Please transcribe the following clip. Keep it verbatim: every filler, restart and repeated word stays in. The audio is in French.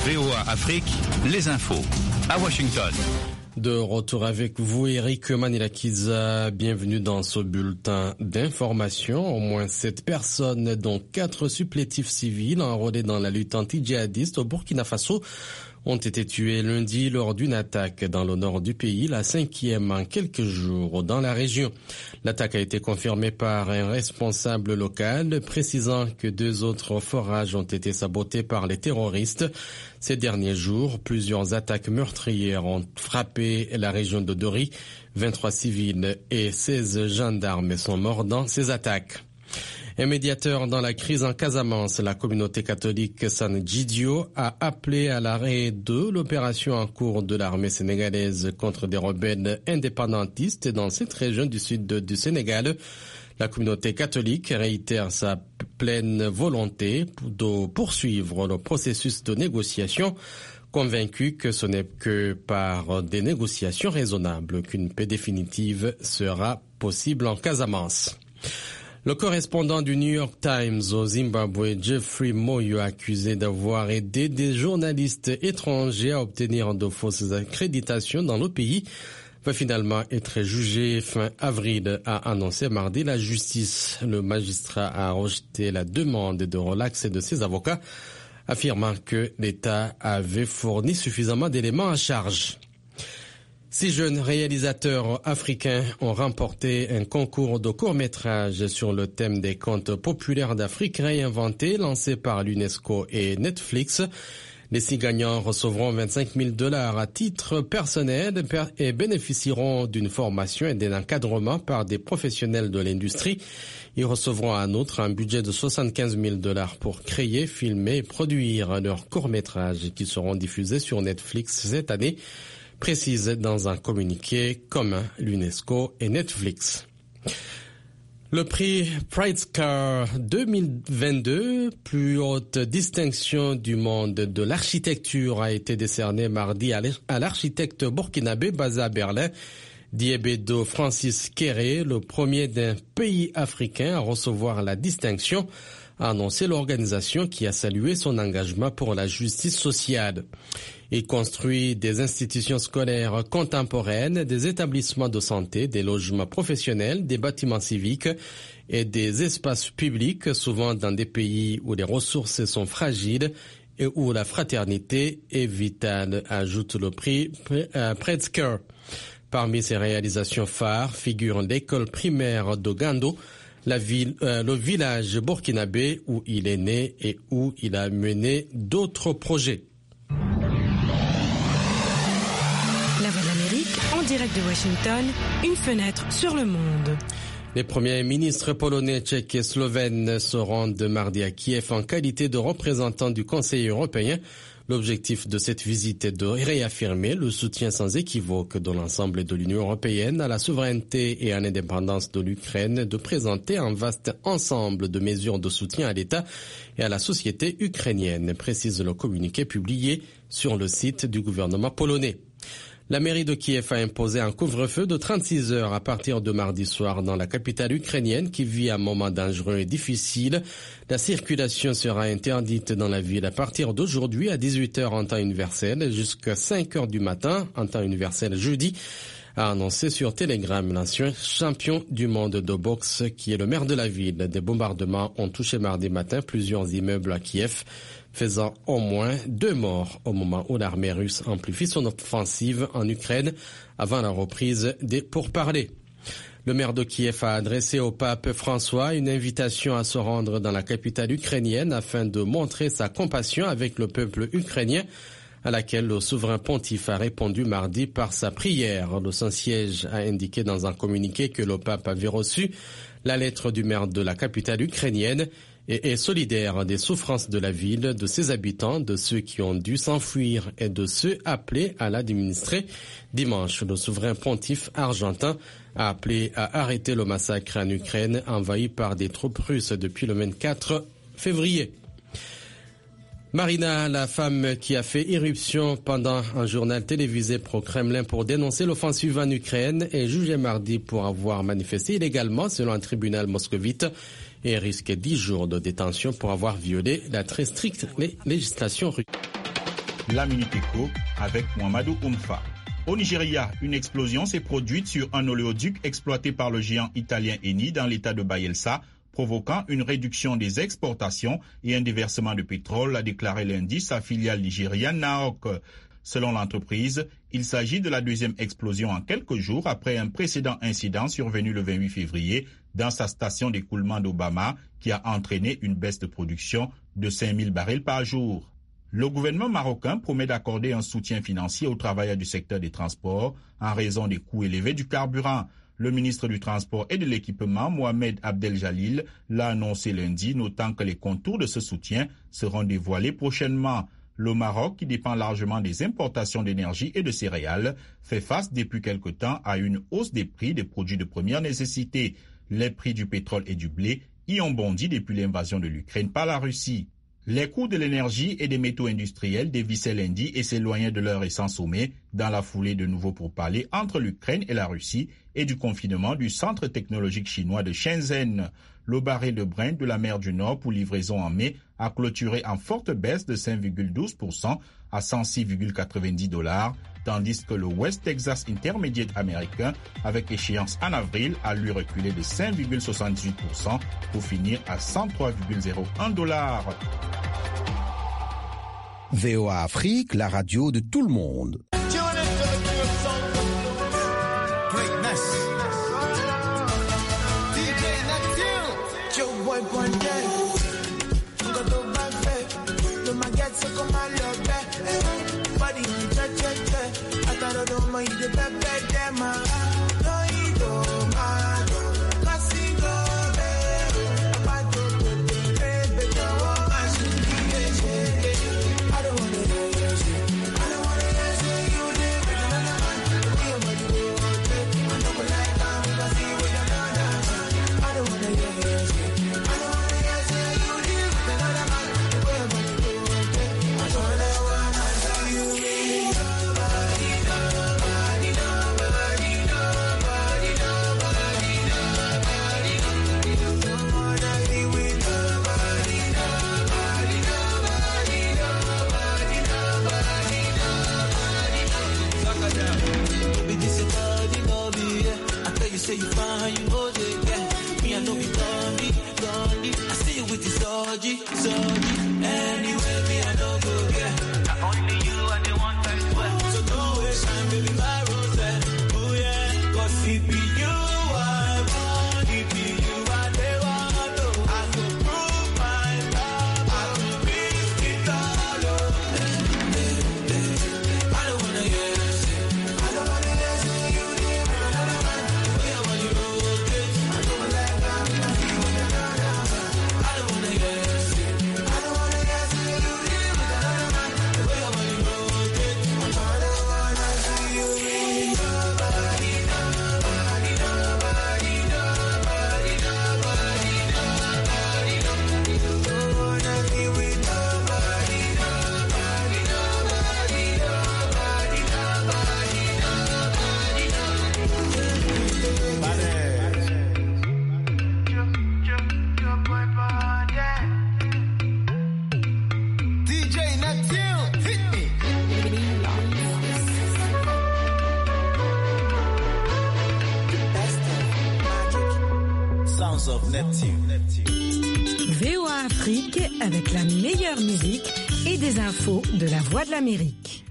V O A Afrique, les infos à Washington. De retour avec vous, Eric Manilakiza. Bienvenue dans ce bulletin d'information. Au moins sept personnes, dont quatre supplétifs civils enrôlés dans la lutte anti-djihadiste au Burkina Faso, ont été tués lundi lors d'une attaque dans le nord du pays, la cinquième en quelques jours dans la région. L'attaque a été confirmée par un responsable local, précisant que deux autres forages ont été sabotés par les terroristes. Ces derniers jours, plusieurs attaques meurtrières ont frappé la région de Dori. vingt-trois civils et seize gendarmes sont morts dans ces attaques. Un médiateur dans la crise en Casamance, la communauté catholique San Gidio a appelé à l'arrêt de l'opération en cours de l'armée sénégalaise contre des rebelles indépendantistes dans cette région du sud du Sénégal. La communauté catholique réitère sa pleine volonté de poursuivre le processus de négociation, convaincue que ce n'est que par des négociations raisonnables qu'une paix définitive sera possible en Casamance. Le correspondant du New York Times au Zimbabwe, Jeffrey Moyo, accusé d'avoir aidé des journalistes étrangers à obtenir de fausses accréditations dans le pays, va finalement être jugé fin avril, a annoncé mardi la justice. Le magistrat a rejeté la demande de relax de ses avocats, affirmant que l'État avait fourni suffisamment d'éléments à charge. Six jeunes réalisateurs africains ont remporté un concours de court-métrage sur le thème des contes populaires d'Afrique réinventés, lancé par l'UNESCO et Netflix. Les six gagnants recevront vingt-cinq mille dollars à titre personnel et bénéficieront d'une formation et d'un encadrement par des professionnels de l'industrie. Ils recevront en outre un budget de soixante-quinze mille dollars pour créer, filmer et produire leurs courts-métrages qui seront diffusés sur Netflix cette année, précise dans un communiqué commun l'UNESCO et Netflix. Le prix Pritzker deux mille vingt-deux, plus haute distinction du monde de l'architecture, a été décerné mardi à l'architecte burkinabé basé à Berlin, Diébedo Francis Kéré, le premier d'un pays africain à recevoir la distinction, a annoncé l'organisation qui a salué son engagement pour la justice sociale. Il construit des institutions scolaires contemporaines, des établissements de santé, des logements professionnels, des bâtiments civiques et des espaces publics, souvent dans des pays où les ressources sont fragiles et où la fraternité est vitale, ajoute le prix Pritzker. Parmi ses réalisations phares figurent l'école primaire de Gando, la ville, euh, le village burkinabé où il est né et où il a mené d'autres projets. La Voix de l'Amérique, en direct de Washington, une fenêtre sur le monde. Les premiers ministres polonais, tchèques et slovènes se rendent mardi à Kiev en qualité de représentants du Conseil européen. L'objectif de cette visite est de réaffirmer le soutien sans équivoque de l'ensemble de l'Union européenne à la souveraineté et à l'indépendance de l'Ukraine, de présenter un vaste ensemble de mesures de soutien à l'État et à la société ukrainienne, précise le communiqué publié sur le site du gouvernement polonais. La mairie de Kiev a imposé un couvre-feu de trente-six heures à partir de mardi soir dans la capitale ukrainienne qui vit un moment dangereux et difficile. La circulation sera interdite dans la ville à partir d'aujourd'hui à dix-huit heures en temps universel jusqu'à cinq heures du matin en temps universel jeudi, a annoncé sur Telegram l'ancien champion du monde de boxe qui est le maire de la ville. Des bombardements ont touché mardi matin plusieurs immeubles à Kiev, faisant au moins deux morts au moment où l'armée russe amplifie son offensive en Ukraine avant la reprise des pourparlers. Le maire de Kiev a adressé au pape François une invitation à se rendre dans la capitale ukrainienne afin de montrer sa compassion avec le peuple ukrainien, à laquelle le souverain pontife a répondu mardi par sa prière. Le Saint-Siège a indiqué dans un communiqué que le pape avait reçu la lettre du maire de la capitale ukrainienne et est solidaire des souffrances de la ville, de ses habitants, de ceux qui ont dû s'enfuir et de ceux appelés à l'administrer. Dimanche, le souverain pontife argentin a appelé à arrêter le massacre en Ukraine envahi par des troupes russes depuis le vingt-quatre février. Marina, la femme qui a fait irruption pendant un journal télévisé pro-Kremlin pour dénoncer l'offensive en Ukraine, est jugée mardi pour avoir manifesté illégalement selon un tribunal moscovite et risque dix jours de détention pour avoir violé la très stricte législation russe. La Minute Éco avec Mohamedou Oumfa. Au Nigeria, une explosion s'est produite sur un oléoduc exploité par le géant italien Eni dans l'état de Bayelsa, provoquant une réduction des exportations et un déversement de pétrole, a déclaré lundi sa filiale nigériane Naok. Selon l'entreprise, il s'agit de la deuxième explosion en quelques jours après un précédent incident survenu le vingt-huit février dans sa station d'écoulement d'Obama qui a entraîné une baisse de production de cinq mille barils par jour. Le gouvernement marocain promet d'accorder un soutien financier aux travailleurs du secteur des transports en raison des coûts élevés du carburant. Le ministre du Transport et de l'Équipement, Mohamed Abdel Jalil, l'a annoncé lundi, notant que les contours de ce soutien seront dévoilés prochainement. Le Maroc, qui dépend largement des importations d'énergie et de céréales, fait face depuis quelque temps à une hausse des prix des produits de première nécessité. Les prix du pétrole et du blé y ont bondi depuis l'invasion de l'Ukraine par la Russie. Les coûts de l'énergie et des métaux industriels dévissaient lundi et s'éloignaient de leur récent sommet dans la foulée de nouveaux pourparlers entre l'Ukraine et la Russie et du confinement du centre technologique chinois de Shenzhen. Le baril de Brent de la mer du Nord pour livraison en mai a clôturé en forte baisse de cinq virgule douze pour cent à cent six virgule quatre-vingt-dix dollars, tandis que le West Texas Intermediate américain, avec échéance en avril, a lui reculé de cinq virgule soixante-dix-huit pour cent pour finir à cent trois virgule zéro un dollars. V O A Afrique, la radio de tout le monde. V O A Afrique avec la meilleure musique et des infos de la Voix de l'Amérique.